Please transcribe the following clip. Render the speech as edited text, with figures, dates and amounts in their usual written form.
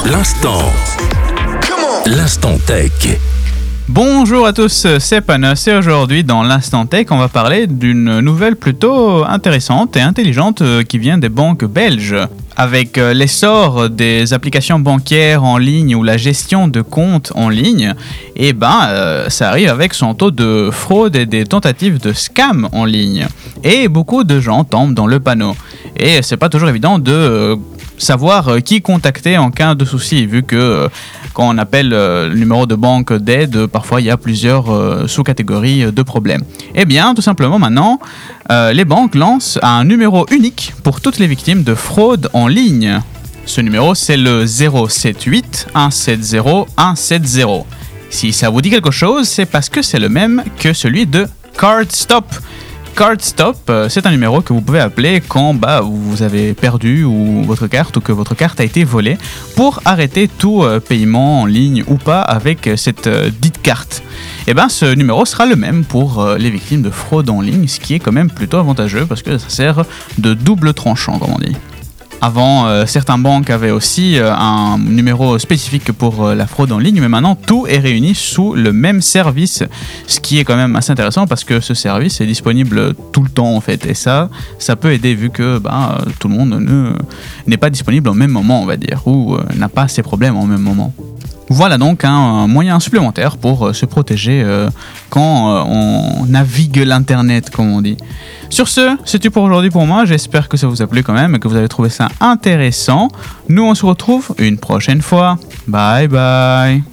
L'instant tech. Bonjour à tous, c'est Panos et aujourd'hui dans l'Instant Tech, on va parler d'une nouvelle plutôt intéressante et intelligente qui vient des banques belges. Avec l'essor des applications bancaires en ligne ou la gestion de comptes en ligne, ça arrive avec son taux de fraude et des tentatives de scam en ligne. Et beaucoup de gens tombent dans le panneau. Et c'est pas toujours évident de savoir qui contacter en cas de souci, vu que quand on appelle le numéro de banque d'aide, parfois il y a plusieurs sous-catégories de problèmes. Eh bien, tout simplement maintenant, les banques lancent un numéro unique pour toutes les victimes de fraude en ligne. Ce numéro, c'est le 078 170 170. Si ça vous dit quelque chose, c'est parce que c'est le même que celui de CardStop. CardStop, c'est un numéro que vous pouvez appeler quand vous avez perdu votre carte ou que votre carte a été volée pour arrêter tout paiement en ligne ou pas avec cette dite carte. Et ce numéro sera le même pour les victimes de fraude en ligne, ce qui est quand même plutôt avantageux parce que ça sert de double tranchant, comme on dit. Avant, certaines banques avaient aussi un numéro spécifique pour la fraude en ligne, mais maintenant tout est réuni sous le même service, ce qui est quand même assez intéressant parce que ce service est disponible tout le temps en fait, et ça peut aider vu que tout le monde n'est pas disponible au même moment, on va dire, ou n'a pas ses problèmes au même moment. Voilà donc un moyen supplémentaire pour se protéger quand on navigue l'internet, comme on dit. Sur ce, c'est tout pour aujourd'hui pour moi. J'espère que ça vous a plu quand même et que vous avez trouvé ça intéressant. Nous, on se retrouve une prochaine fois. Bye bye.